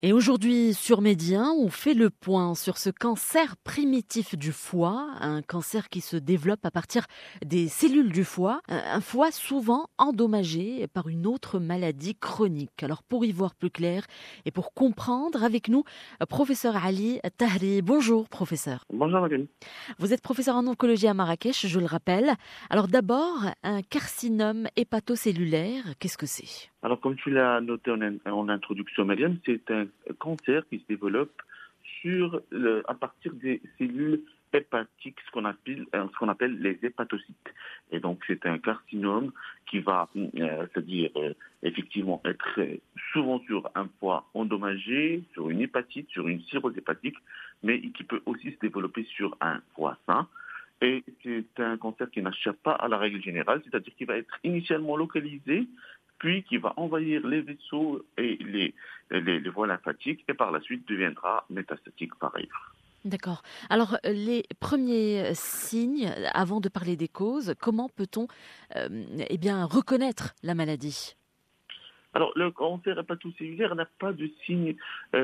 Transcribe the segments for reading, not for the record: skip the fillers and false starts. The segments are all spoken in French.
Et aujourd'hui, sur Média, on fait le point sur ce cancer primitif du foie, un cancer qui se développe à partir des cellules du foie, un foie souvent endommagé par une autre maladie chronique. Alors pour y voir plus clair et pour comprendre avec nous, professeur Ali Tahri. Bonjour professeur. Bonjour Magali. Vous êtes professeur en oncologie à Marrakech, je le rappelle. Alors d'abord, un carcinome hépatocellulaire, qu'est-ce que c'est ? Alors comme tu l'as noté en introduction Mariam, c'est un cancer qui se développe à partir des cellules hépatiques, ce qu'on appelle les hépatocytes. Et donc c'est un carcinome qui va, effectivement être souvent sur un foie endommagé, sur une hépatite, sur une cirrhose hépatique, mais qui peut aussi se développer sur un foie sain. Et c'est un cancer qui n'échappe pas à la règle générale, c'est-à-dire qu'il va être initialement localisé, puis qui va envahir les vaisseaux et les voies lymphatiques, et par la suite deviendra métastatique par ailleurs. D'accord. Alors, les premiers signes, avant de parler des causes, comment peut-on reconnaître la maladie ? Alors, le cancer hépatocellulaire n'a pas de signes,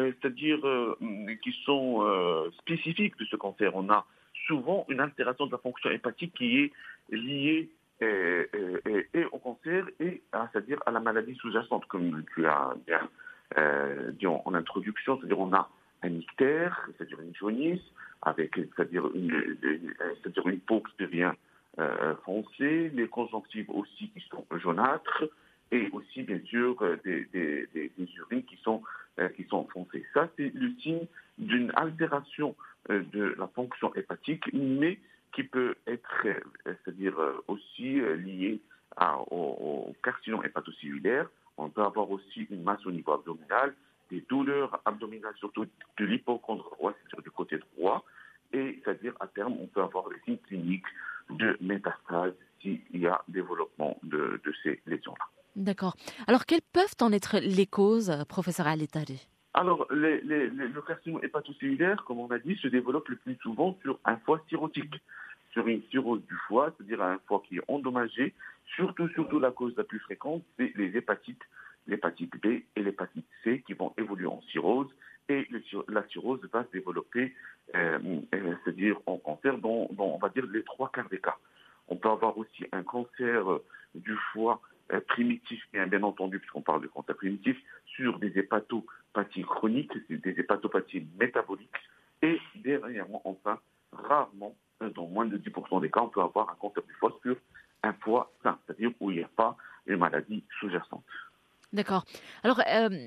qui sont spécifiques de ce cancer. On a souvent une altération de la fonction hépatique qui est liée et au cancer et c'est-à-dire à la maladie sous-jacente, comme tu as bien dit en introduction, c'est-à-dire on a un ictère, c'est-à-dire une jaunisse, avec c'est-à-dire une peau qui devient foncée, les conjonctives aussi qui sont jaunâtres, et aussi bien sûr des urines qui sont foncées. Ça, c'est le signe d'une altération de la fonction hépatique, mais qui peut être, aussi lié au carcinome hépatocellulaire. On peut avoir aussi une masse au niveau abdominal, des douleurs abdominales, surtout de l'hypocondre droit, c'est-à-dire du côté droit, et c'est-à-dire à terme, on peut avoir des signes cliniques de métastase s'il y a développement de ces lésions-là. D'accord. Alors, quelles peuvent en être les causes, professeur Ali Tahri ? Alors, le carcinome hépatocellulaire, comme on a dit, se développe le plus souvent sur un foie cirrhotique, sur une cirrhose du foie, c'est-à-dire un foie qui est endommagé. Surtout, la cause la plus fréquente, c'est les hépatites, l'hépatite B et l'hépatite C qui vont évoluer en cirrhose. Et la cirrhose va se développer, c'est-à-dire en cancer dans, on va dire, les 3/4 des cas. On peut avoir aussi un cancer du foie primitif, bien entendu, puisqu'on parle de cancer primitif, sur des hépatopathies chroniques, des hépatopathies métaboliques. Et dernièrement, enfin, rarement, dans moins de 10% des cas, on peut avoir un cancer du foie sur un foie sain, c'est-à-dire où il n'y a pas une maladie sous-jacente. D'accord. Alors,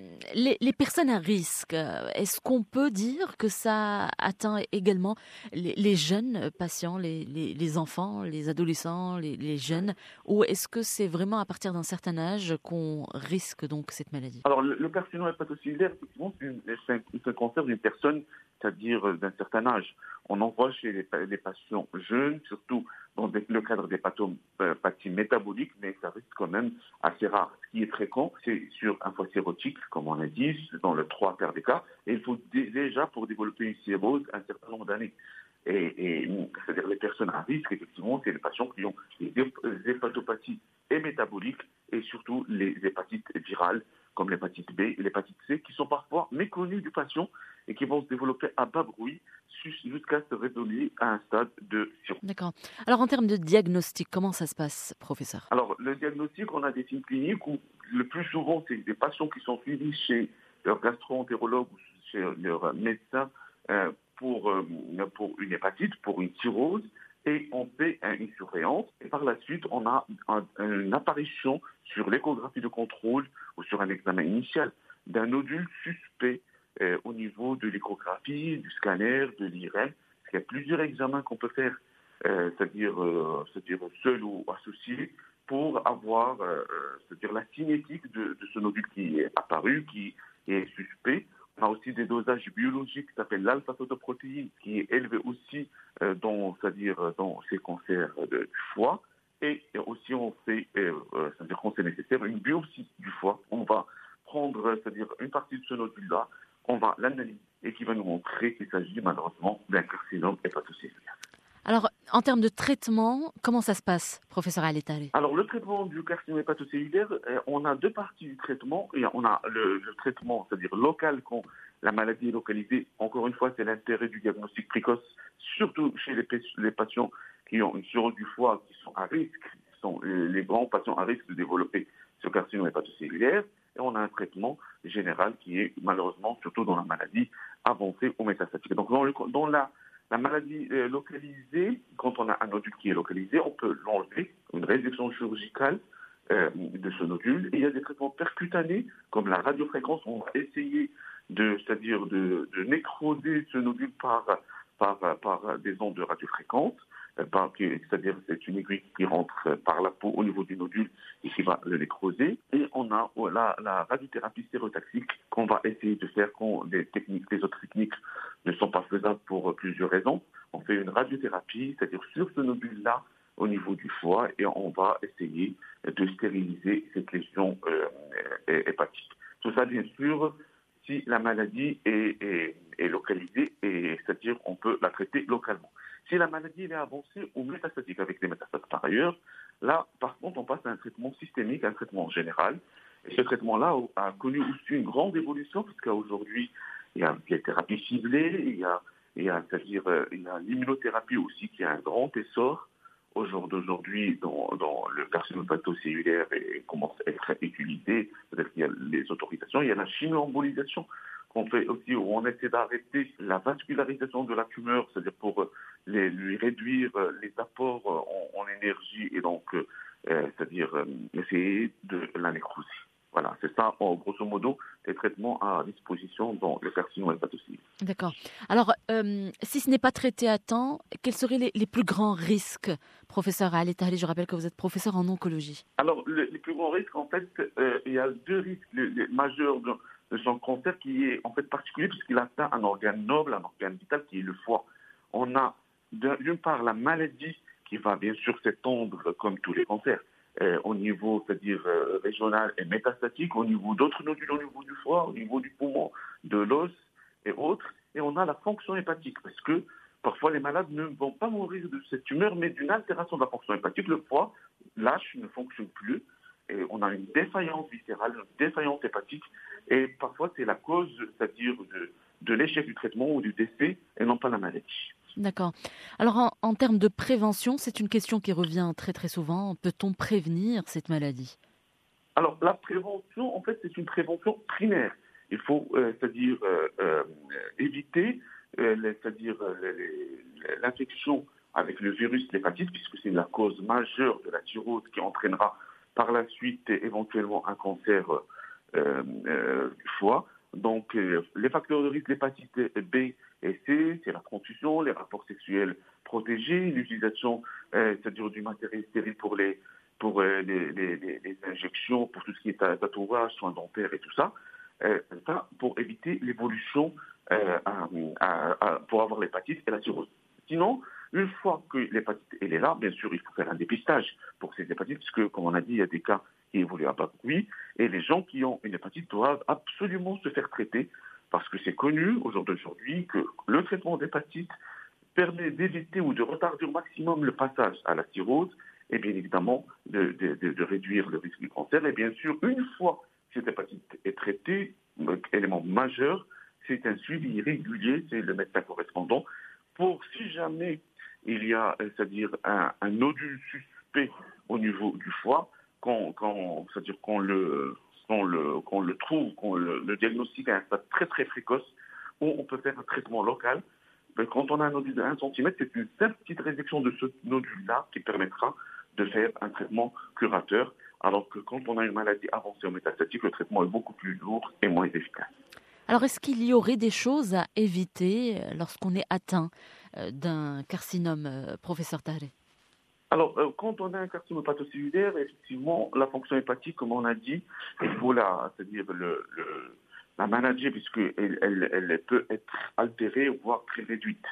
les personnes à risque, est-ce qu'on peut dire que ça atteint également les jeunes patients, les enfants, les adolescents, les jeunes, ou est-ce que c'est vraiment à partir d'un certain âge qu'on risque donc cette maladie ? Alors, le carcinome hépatocellulaire, effectivement, c'est un cancer d'une personne, c'est-à-dire d'un certain âge. On en voit chez les patients jeunes, surtout dans le cadre d'hépatopathies métaboliques, mais ça reste quand même assez rare. Ce qui est fréquent, c'est sur un foie cirrhotique, comme on a dit, dans le 3/4 des cas, et il faut déjà, pour développer une cirrhose, un certain nombre d'années. Et c'est-à-dire les personnes à risque, effectivement, c'est les patients qui ont des hépatopathies et métaboliques, et surtout les hépatites virales, comme l'hépatite B et l'hépatite C, qui sont parfois méconnues du patient et qui vont se développer à bas bruit jusqu'à se révéler à un stade de cirrhose. D'accord. Alors, en termes de diagnostic, comment ça se passe, professeur ? Alors, le diagnostic, on a des signes cliniques où le plus souvent, c'est des patients qui sont suivis chez leur gastro-entérologue ou chez leur médecin pour une hépatite, pour une cirrhose, et on fait une surveillance. Et par la suite, on a une apparition sur l'échographie de contrôle ou sur un examen initial d'un nodule suspect au niveau de l'échographie, du scanner, de l'IRM. Il y a plusieurs examens qu'on peut faire, c'est-à-dire seul ou associé, pour avoir c'est-à-dire la cinétique de ce nodule qui est apparu, qui est suspect. On a aussi des dosages biologiques qui s'appellent l'alpha-fetoprotéine, qui est élevé aussi dans ces cancers du foie. Et aussi, on fait, c'est-à-dire qu'on c'est nécessaire, une biopsie du foie. On va prendre, c'est-à-dire une partie de ce nodule-là, on va l'analyser et qui va nous montrer qu'il s'agit malheureusement d'un carcinome hépatocellulaire. Alors, en termes de traitement, comment ça se passe, professeur Aletale? Alors, le traitement du carcinome hépatocellulaire, on a deux parties du traitement. Et on a le traitement, c'est-à-dire local, quand la maladie est localisée. Encore une fois, c'est l'intérêt du diagnostic précoce, surtout chez les patients qui ont une cirrhose du foie, qui sont à risque, qui sont les grands patients à risque de développer ce carcinome hépatocellulaire. Et on a un traitement général qui est malheureusement, surtout dans la maladie avancée ou métastatique. Donc, dans la maladie localisée, quand on a un nodule qui est localisé, on peut l'enlever, une résection chirurgicale de ce nodule. Et il y a des traitements percutanés, comme la radiofréquence. On va essayer c'est-à-dire de nécroser ce nodule par des ondes de radiofréquence. C'est-à-dire c'est une aiguille qui rentre par la peau au niveau du nodule et qui va le nécroser. Et on a la radiothérapie stéréotaxique qu'on va essayer de faire quand les autres techniques ne sont pas faisables pour plusieurs raisons. On fait une radiothérapie, c'est-à-dire sur ce nodule-là, au niveau du foie, et on va essayer de stériliser cette lésion hépatique. Tout ça, bien sûr, si la maladie est localisée, c'est-à-dire on peut la traiter localement. Si la maladie est avancée ou métastatique avec des métastases par ailleurs, là, par contre, on passe à un traitement systémique, un traitement général. Et ce traitement-là a connu aussi une grande évolution, puisqu'aujourd'hui, il y a des thérapies ciblées, il y a l'immunothérapie aussi qui a un grand essor. Aujourd'hui, dans le carcinome hépatocellulaire et commence à être utilisé, peut-être qu'il y a les autorisations, il y a la chimioembolisation qu'on fait aussi, où on essaie d'arrêter la vascularisation de la tumeur, c'est-à-dire pour lui réduire les apports en énergie et donc, c'est-à-dire essayer de la nécroser. Voilà, c'est ça, grosso modo, les traitements à disposition dans le carcinome hépatocellulaire. D'accord. Alors, si ce n'est pas traité à temps, quels seraient les plus grands risques, professeur Aletale? Je rappelle que vous êtes professeur en oncologie. Alors, les plus grands risques, en fait, il y a deux risques les majeurs de son cancer qui est en fait particulier puisqu'il atteint un organe noble, un organe vital qui est le foie. On a d'une part la maladie qui va bien sûr s'étendre comme tous les cancers au niveau, c'est-à-dire régional et métastatique, au niveau d'autres nodules, au niveau du foie, au niveau du poumon, de l'os et autres. Et on a la fonction hépatique parce que parfois les malades ne vont pas mourir de cette tumeur mais d'une altération de la fonction hépatique. Le foie lâche, ne fonctionne plus. Et on a une défaillance viscérale, une défaillance hépatique, et parfois c'est la cause, c'est-à-dire de l'échec du traitement ou du décès, et non pas la maladie. D'accord. Alors en termes de prévention, c'est une question qui revient très très souvent. Peut-on prévenir cette maladie? Alors la prévention, en fait, c'est une prévention primaire. Il faut, c'est-à-dire éviter, c'est-à-dire l'infection avec le virus de l'hépatite, puisque c'est la cause majeure de la cirrhose qui entraînera par la suite éventuellement un cancer du foie. Donc les facteurs de risque de l'hépatite B et C, c'est la transfusion, les rapports sexuels protégés, l'utilisation c'est-à-dire du matériel stérile pour les injections, pour tout ce qui est tatouage, soins dentaires et tout ça. Ça pour éviter l'évolution pour avoir l'hépatite et la cirrhose. Sinon, une fois que l'hépatite elle est là, bien sûr, il faut faire un dépistage pour ces hépatites, puisque, comme on a dit, il y a des cas qui évoluent à bas bruit, et les gens qui ont une hépatite doivent absolument se faire traiter, parce que c'est connu au jour d'aujourd'hui que le traitement d'hépatite permet d'éviter ou de retarder au maximum le passage à la cirrhose, et bien évidemment de réduire le risque du cancer. Et bien sûr, une fois que cette hépatite est traitée, élément majeur, c'est un suivi régulier, c'est le médecin correspondant, pour si jamais il y a, c'est-à-dire un nodule suspect au niveau du foie, c'est-à-dire qu'on le trouve, qu'on le diagnostique à un stade très très précoce, où on peut faire un traitement local. Mais quand on a un nodule de 1 cm, c'est une simple petite résection de ce nodule-là qui permettra de faire un traitement curateur, alors que quand on a une maladie avancée ou métastatique, le traitement est beaucoup plus lourd et moins efficace. Alors, est-ce qu'il y aurait des choses à éviter lorsqu'on est atteint d'un carcinome, professeur Tahre? Alors, quand on a un carcinome hépatocellulaire, effectivement, la fonction hépatique, comme on a dit, il faut c'est-à-dire la manager puisqu'elle peut être altérée, voire très réduite.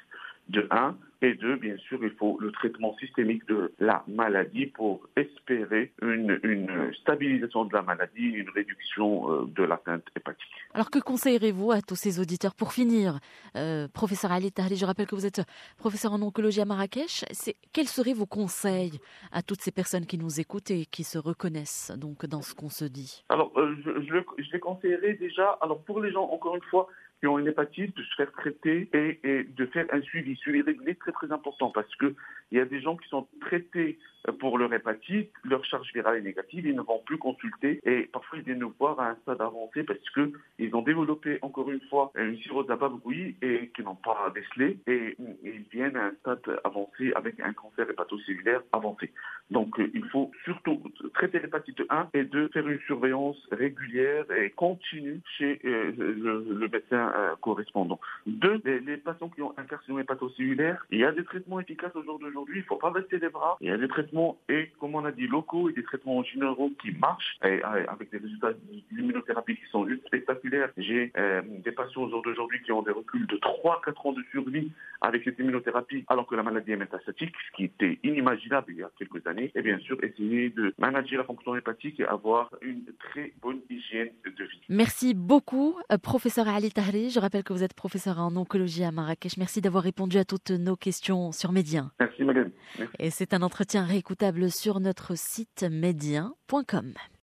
de 1. Et 2, bien sûr, il faut le traitement systémique de la maladie pour espérer une stabilisation de la maladie, une réduction de l'atteinte hépatique. Alors que conseillerez-vous à tous ces auditeurs pour finir, professeur Ali Tahri, je rappelle que vous êtes professeur en oncologie à Marrakech. Quels seraient vos conseils à toutes ces personnes qui nous écoutent et qui se reconnaissent donc dans ce qu'on se dit? Alors, je les conseillerais déjà, alors pour les gens, encore une fois, qui ont une hépatite, de se faire traiter et de faire un suivi régulier, très très important, parce que il y a des gens qui sont traités pour leur hépatite, leur charge virale est négative, ils ne vont plus consulter et parfois ils viennent nous voir à un stade avancé parce que ils ont développé encore une fois une cirrhose de la Babouille et qu'ils n'ont pas décelé et ils viennent à un stade avancé avec un cancer hépatocellulaire avancé. Donc il faut surtout traiter l'hépatite 1 et 2, faire une surveillance régulière et continue chez le médecin correspondant. 2, les patients qui ont un carcinome hépatocellulaire, il y a des traitements efficaces au jour d'aujourd'hui, il ne faut pas baisser les bras, il y a des traitements et, comme on a dit, locaux et des traitements généraux qui marchent et avec des résultats d'immunothérapie qui sont juste spectaculaires. J'ai des patients au jour d'aujourd'hui qui ont des reculs de 3-4 ans de survie avec cette immunothérapie alors que la maladie est métastatique, ce qui était inimaginable il y a quelques années. Et bien sûr, essayer de manager la fonction hépatique et avoir une très bonne hygiène de vie. Merci beaucoup, professeur Ali Tahri. Je rappelle que vous êtes professeur en oncologie à Marrakech. Merci d'avoir répondu à toutes nos questions sur Médien. Merci, Magali. Et c'est un entretien réécoutable sur notre site médien.com.